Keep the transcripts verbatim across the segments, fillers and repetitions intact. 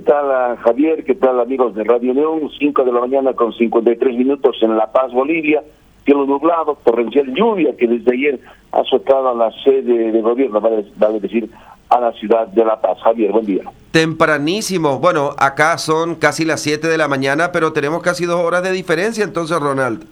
tal, uh, Javier? ¿Qué tal, amigos de Radio León? cinco de la mañana con cincuenta y tres minutos en La Paz, Bolivia. Cielo nublado, torrencial lluvia que desde ayer ha azotado a la sede de gobierno, vale, vale decir, a la ciudad de La Paz. Javier, buen día. Tempranísimo. Bueno, acá son casi las siete de la mañana, pero tenemos casi dos horas de diferencia entonces, Ronald.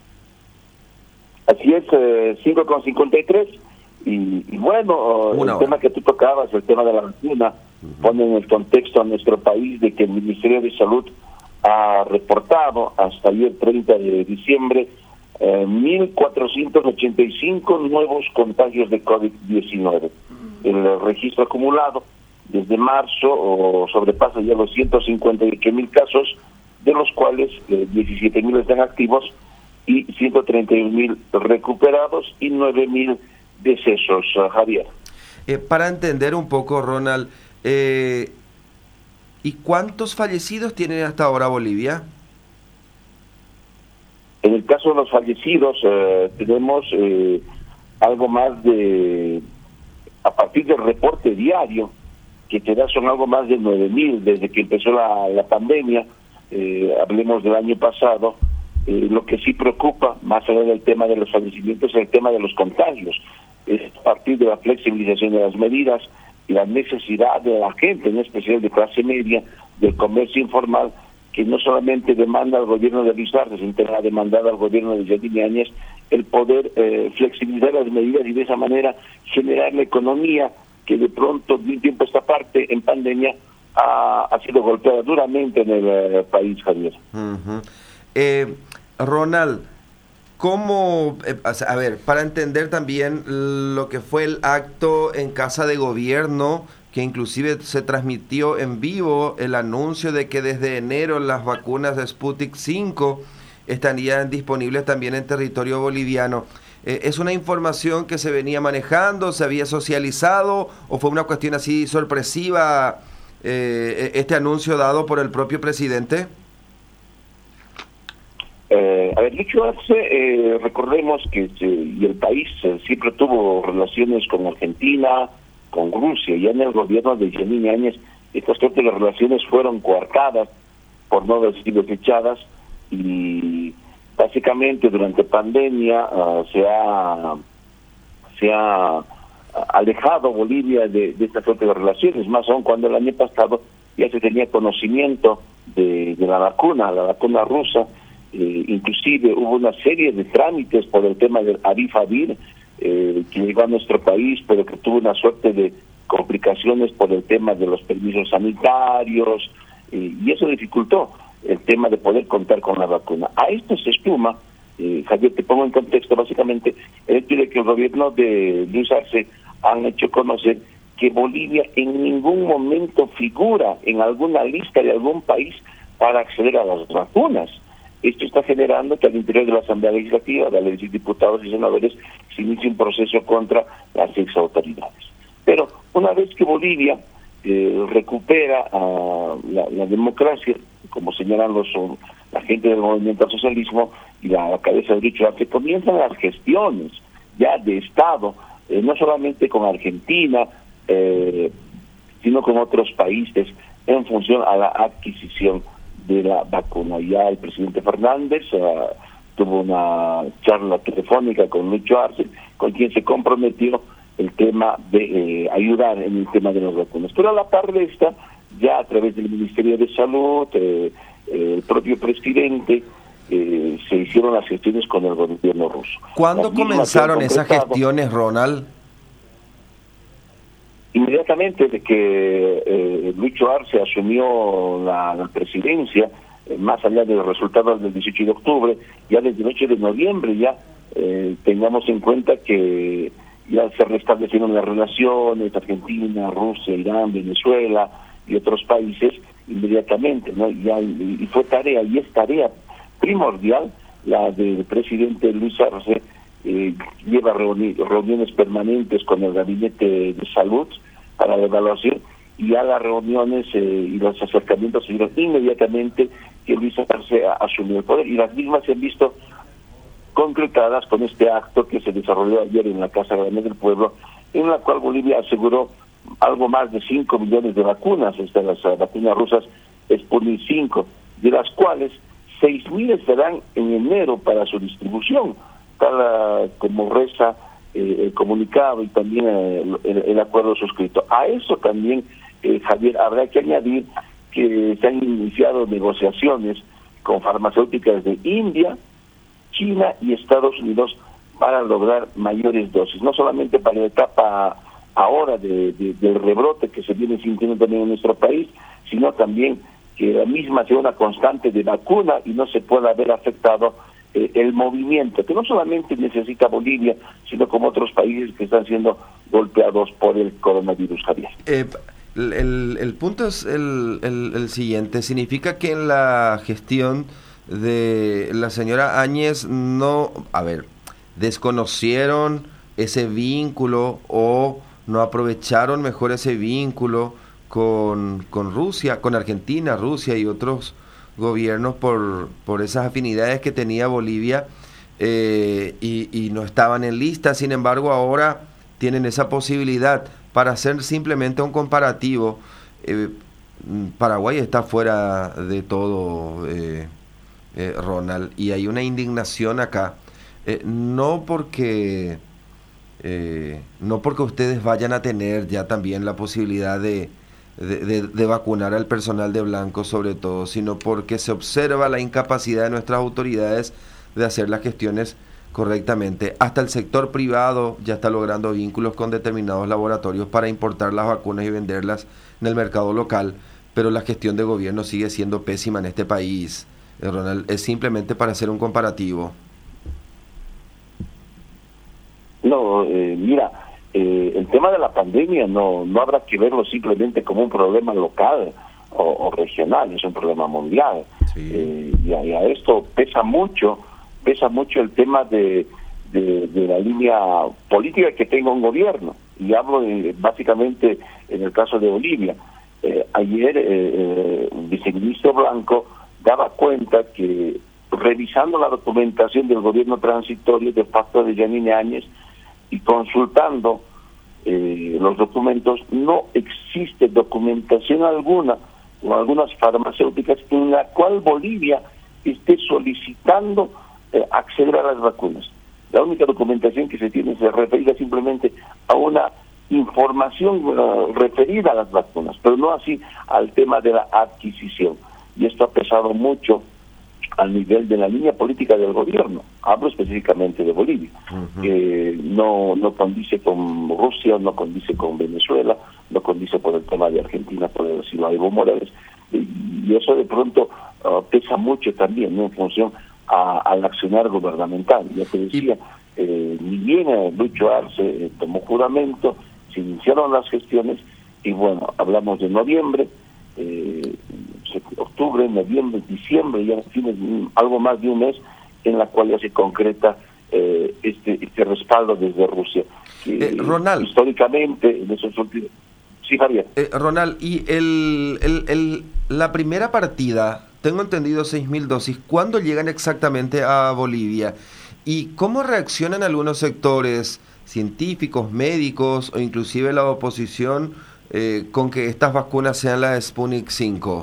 Así es, eh, cinco con cincuenta y tres. Y, y bueno, Una el hora. tema que tú tocabas, el tema de la vacuna, uh-huh. pone en el contexto a nuestro país de que el Ministerio de Salud ha reportado hasta ayer treinta de diciembre eh, mil cuatrocientos ochenta y cinco nuevos contagios de COVID diecinueve. Uh-huh. El registro acumulado desde marzo o sobrepasa ya los ciento cincuenta y ocho mil casos, de los cuales eh, diecisiete mil están activos y ciento treinta y un mil recuperados y nueve mil decesos, uh, Javier. Eh, para entender un poco, Ronald, eh, ¿y cuántos fallecidos tiene hasta ahora Bolivia? En el caso de los fallecidos, eh, tenemos eh, algo más de, a partir del reporte diario, que te da son algo más de nueve mil desde que empezó la, la pandemia, eh, hablemos del año pasado. Eh, lo que sí preocupa, más allá del tema de los fallecimientos, es el tema de los contagios. Es a partir de la flexibilización de las medidas y la necesidad de la gente, en especial de clase media, del comercio informal, que no solamente demanda al gobierno de avisarse, sino que ha demandado al gobierno de Yanine Áñez el poder eh, flexibilizar las medidas y de esa manera generar la economía que de pronto, de un tiempo a esta parte, en pandemia, ha, ha sido golpeada duramente en el eh, país, Javier. Uh-huh. Eh, Ronald, ¿cómo, eh, a ver, para entender también lo que fue el acto en Casa de Gobierno, que inclusive se transmitió en vivo el anuncio de que desde enero las vacunas de Sputnik cinco estarían disponibles también en territorio boliviano? Eh, ¿Es una información que se venía manejando, se había socializado o fue una cuestión así sorpresiva eh, este anuncio dado por el propio presidente? Eh, a ver, dicho Arce, eh, recordemos que se, y el país eh, siempre tuvo relaciones con Argentina, con Rusia, y en el gobierno de Yanine Áñez estas suerte de relaciones fueron coartadas, por no decir desechadas, y básicamente durante pandemia uh, se ha se ha alejado Bolivia de, de esta suerte de relaciones, más aún cuando el año pasado ya se tenía conocimiento de, de la vacuna, la vacuna rusa. Eh, inclusive hubo una serie de trámites por el tema del Avifavir eh, que llegó a nuestro país, pero que tuvo una suerte de complicaciones por el tema de los permisos sanitarios, eh, y eso dificultó el tema de poder contar con la vacuna. A esto se suma, eh, Javier, te pongo en contexto básicamente, el hecho de que el gobierno de Luis Arce han hecho conocer que Bolivia en ningún momento figura en alguna lista de algún país para acceder a las vacunas. Esto está generando que al interior de la Asamblea Legislativa, de los diputados y senadores, se inicie un proceso contra las ex autoridades. Pero una vez que Bolivia eh, recupera uh, la, la democracia, como señalan los la gente del movimiento al socialismo y la, la cabeza de Lucho Arce, comienzan las gestiones ya de Estado, eh, no solamente con Argentina, eh, sino con otros países, en función a la adquisición de la vacuna. Ya el presidente Fernández uh, tuvo una charla telefónica con Lucho Arce, con quien se comprometió el tema de eh, ayudar en el tema de las vacunas. Pero a la par de esta, ya a través del Ministerio de Salud, eh, eh, el propio presidente, eh, se hicieron las gestiones con el gobierno ruso. ¿Cuándo comenzaron esas gestiones, Ronald? Inmediatamente de que eh, Lucho Arce asumió la, la presidencia, eh, más allá de los resultados del dieciocho de octubre, ya desde el ocho de noviembre ya eh, tengamos en cuenta que ya se restablecieron las relaciones, Argentina, Rusia, Irán, Venezuela y otros países, inmediatamente, ¿no? Ya, y fue tarea, y es tarea primordial la del presidente Luis Arce. Eh, lleva reuni reuniones permanentes con el Gabinete de Salud para la evaluación, y a las reuniones eh, y los acercamientos se dieron inmediatamente que Luis Arce asumió el poder, y las mismas se han visto concretadas con este acto que se desarrolló ayer en la Casa Grande del Pueblo, en la cual Bolivia aseguró algo más de cinco millones de vacunas, estas las uh, vacunas rusas Sputnik cinco, de las cuales seis mil estarán en enero para su distribución, para como reza eh, el comunicado y también eh, el, el acuerdo suscrito. A eso también, eh, Javier, habrá que añadir que se han iniciado negociaciones con farmacéuticas de India, China y Estados Unidos para lograr mayores dosis, no solamente para la etapa ahora de, de, del rebrote que se viene sintiendo también en nuestro país, sino también que la misma sea una constante de vacuna y no se pueda ver afectado eh, el movimiento, que no solamente necesita Bolivia, sino como otros países que están siendo golpeados por el coronavirus, Javier. Eh, el, el punto es el, el, el siguiente, significa que en la gestión de la señora Áñez no, a ver, desconocieron ese vínculo o no aprovecharon mejor ese vínculo con, con Rusia, con Argentina, Rusia y otros gobiernos por, por esas afinidades que tenía Bolivia eh, y, y no estaban en lista. Sin embargo, ahora tienen esa posibilidad para hacer simplemente un comparativo. Eh, Paraguay está fuera de todo, eh, eh, Ronald, y hay una indignación acá, eh, no porque eh, no porque ustedes vayan a tener ya también la posibilidad de De, de, de vacunar al personal de blanco sobre todo, sino porque se observa la incapacidad de nuestras autoridades de hacer las gestiones correctamente. Hasta el sector privado ya está logrando vínculos con determinados laboratorios para importar las vacunas y venderlas en el mercado local, pero la gestión de gobierno sigue siendo pésima en este país, eh, Ronald. Es simplemente para hacer un comparativo. No, eh, mira, Eh, el tema de la pandemia no no habrá que verlo simplemente como un problema local o, o regional, es un problema mundial. Sí. Eh, y, a, y a esto pesa mucho, pesa mucho el tema de, de, de la línea política que tenga un gobierno. Y hablo de, básicamente en el caso de Bolivia. Eh, ayer eh, eh, el viceministro Blanco daba cuenta que revisando la documentación del gobierno transitorio de facto de Yanine Áñez, y consultando eh, los documentos, no existe documentación alguna o algunas farmacéuticas en la cual Bolivia esté solicitando eh, acceder a las vacunas. La única documentación que se tiene se referida simplemente a una información uh, referida a las vacunas, pero no así al tema de la adquisición. Y esto ha pesado mucho al nivel de la línea política del gobierno, hablo específicamente de Bolivia, uh-huh. que no no condice con Rusia, no condice con Venezuela, no condice por el tema de Argentina, por decirlo a Evo Morales, y, y eso de pronto uh, pesa mucho también, ¿no? En función a, al accionar gubernamental. Ya te decía, eh, ni bien eh, Lucho Arce eh, tomó juramento, se iniciaron las gestiones, y bueno, hablamos de noviembre, eh, octubre, noviembre, diciembre, ya tienes algo más de un mes en la cual ya se concreta eh, este este respaldo desde Rusia. Que, eh, Ronald, históricamente en esos últimos... Sí, Javier. Eh, Ronald, y el, el, el la primera partida, tengo entendido seis mil dosis, ¿cuándo llegan exactamente a Bolivia? ¿Y cómo reaccionan algunos sectores científicos, médicos o inclusive la oposición eh, con que estas vacunas sean la Sputnik cinco?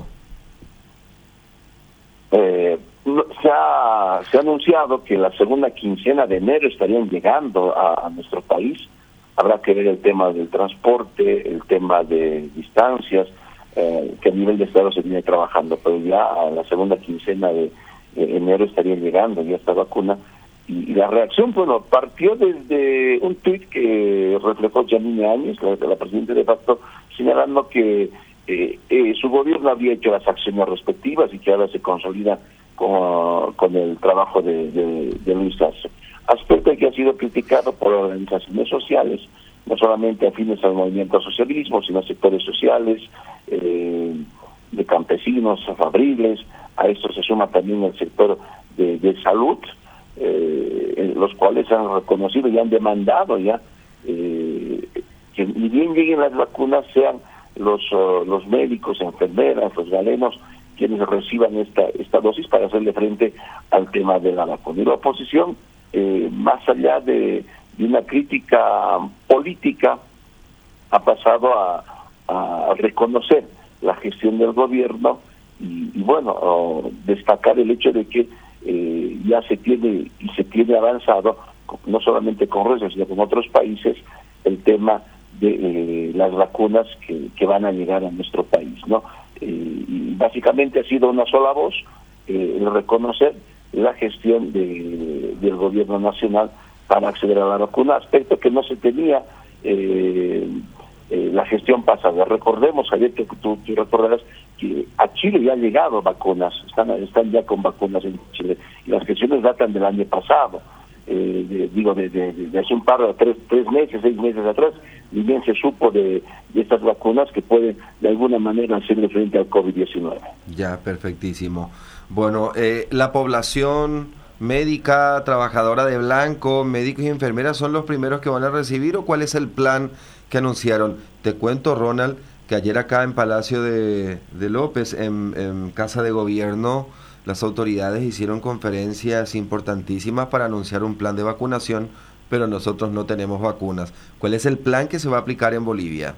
Eh, se, ha, se ha anunciado que la segunda quincena de enero estarían llegando a, a nuestro país. Habrá que ver el tema del transporte, el tema de distancias, eh, que a nivel de Estado se viene trabajando, pero ya a la segunda quincena de, de enero estaría llegando ya esta vacuna. Y, y la reacción, bueno, partió desde un tuit que reflejó Yanine Áñez, la, la presidenta de facto, señalando que Eh, eh, su gobierno había hecho las acciones respectivas y que ahora se consolida con, con el trabajo de, de, de Luis Arce. Aspecto que ha sido criticado por organizaciones sociales, no solamente afines al movimiento socialismo, sino sectores sociales, eh, de campesinos, fabriles. A esto se suma también el sector de, de salud, eh, los cuales han reconocido y han demandado ya eh, que ni bien lleguen las vacunas sean los uh, los médicos, enfermeras, los galenos quienes reciban esta esta dosis para hacerle frente al tema de la vacuna. Y la oposición, eh, más allá de, de una crítica política, ha pasado a, a reconocer la gestión del gobierno y, y bueno, oh, destacar el hecho de que eh, ya se tiene y se tiene avanzado, no solamente con Rusia, sino con otros países, el tema de eh, las vacunas que, que van a llegar a nuestro país, ¿no? Eh, y básicamente ha sido una sola voz, eh, el reconocer la gestión de, del gobierno nacional para acceder a la vacuna, aspecto que no se tenía eh, eh, la gestión pasada. Recordemos, Javier, que tú, tú recordarás que a Chile ya han llegado vacunas, están, están ya con vacunas en Chile, y las gestiones datan del año pasado. Eh, de, digo, de, de, de hace un par de tres, tres meses, seis meses atrás, ni bien se supo de, de estas vacunas que pueden de alguna manera hacerle frente al COVID diecinueve. Ya, perfectísimo. Bueno, eh, la población médica, trabajadora de blanco, médicos y enfermeras son los primeros que van a recibir, ¿o cuál es el plan que anunciaron? Te cuento, Ronald, que ayer acá en Palacio de, de López, en, en Casa de Gobierno, las autoridades hicieron conferencias importantísimas para anunciar un plan de vacunación, pero nosotros no tenemos vacunas. ¿Cuál es el plan que se va a aplicar en Bolivia?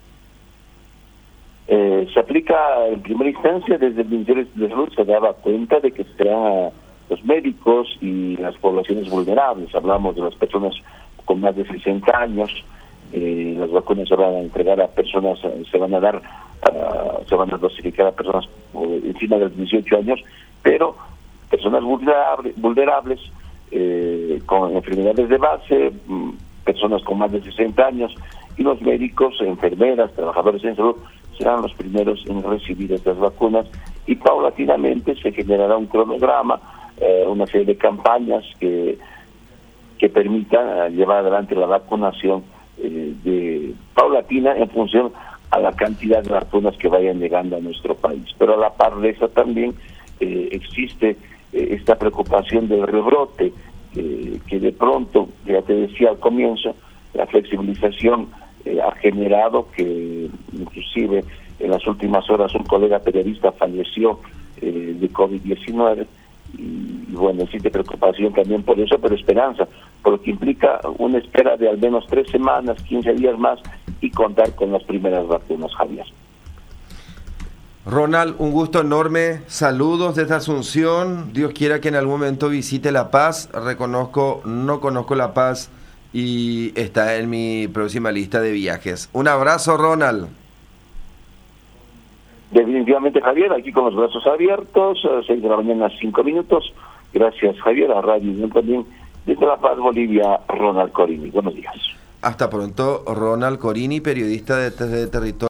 Eh, se aplica en primera instancia desde el Ministerio de Salud, se daba cuenta de que serán los médicos y las poblaciones vulnerables. Hablamos de las personas con más de sesenta años, eh, las vacunas se van a entregar a personas, se van a dar, uh, se van a dosificar a personas uh, encima de los dieciocho años, pero personas vulnerables, vulnerables eh, con enfermedades de base, personas con más de sesenta años, y los médicos, enfermeras, trabajadores en salud serán los primeros en recibir estas vacunas, y paulatinamente se generará un cronograma, eh, una serie de campañas que, que permitan llevar adelante la vacunación eh, de paulatina en función a la cantidad de vacunas que vayan llegando a nuestro país. Pero a la par de eso también Eh, existe eh, esta preocupación del rebrote, eh, que de pronto, ya te decía al comienzo, la flexibilización eh, ha generado que inclusive en las últimas horas un colega periodista falleció eh, de COVID diecinueve, y, y bueno, existe preocupación también por eso, pero esperanza, por lo que implica una espera de al menos tres semanas, quince días más, y contar con las primeras vacunas, Javier. Ronald, un gusto enorme, saludos desde Asunción, Dios quiera que en algún momento visite La Paz, reconozco, no conozco La Paz y está en mi próxima lista de viajes. Un abrazo, Ronald. Definitivamente, Javier, aquí con los brazos abiertos, seis de la mañana, cinco minutos. Gracias, Javier, a Radio Unión también, desde La Paz, Bolivia, Ronald Corini. Buenos días. Hasta pronto, Ronald Corini, periodista de, de Territorio.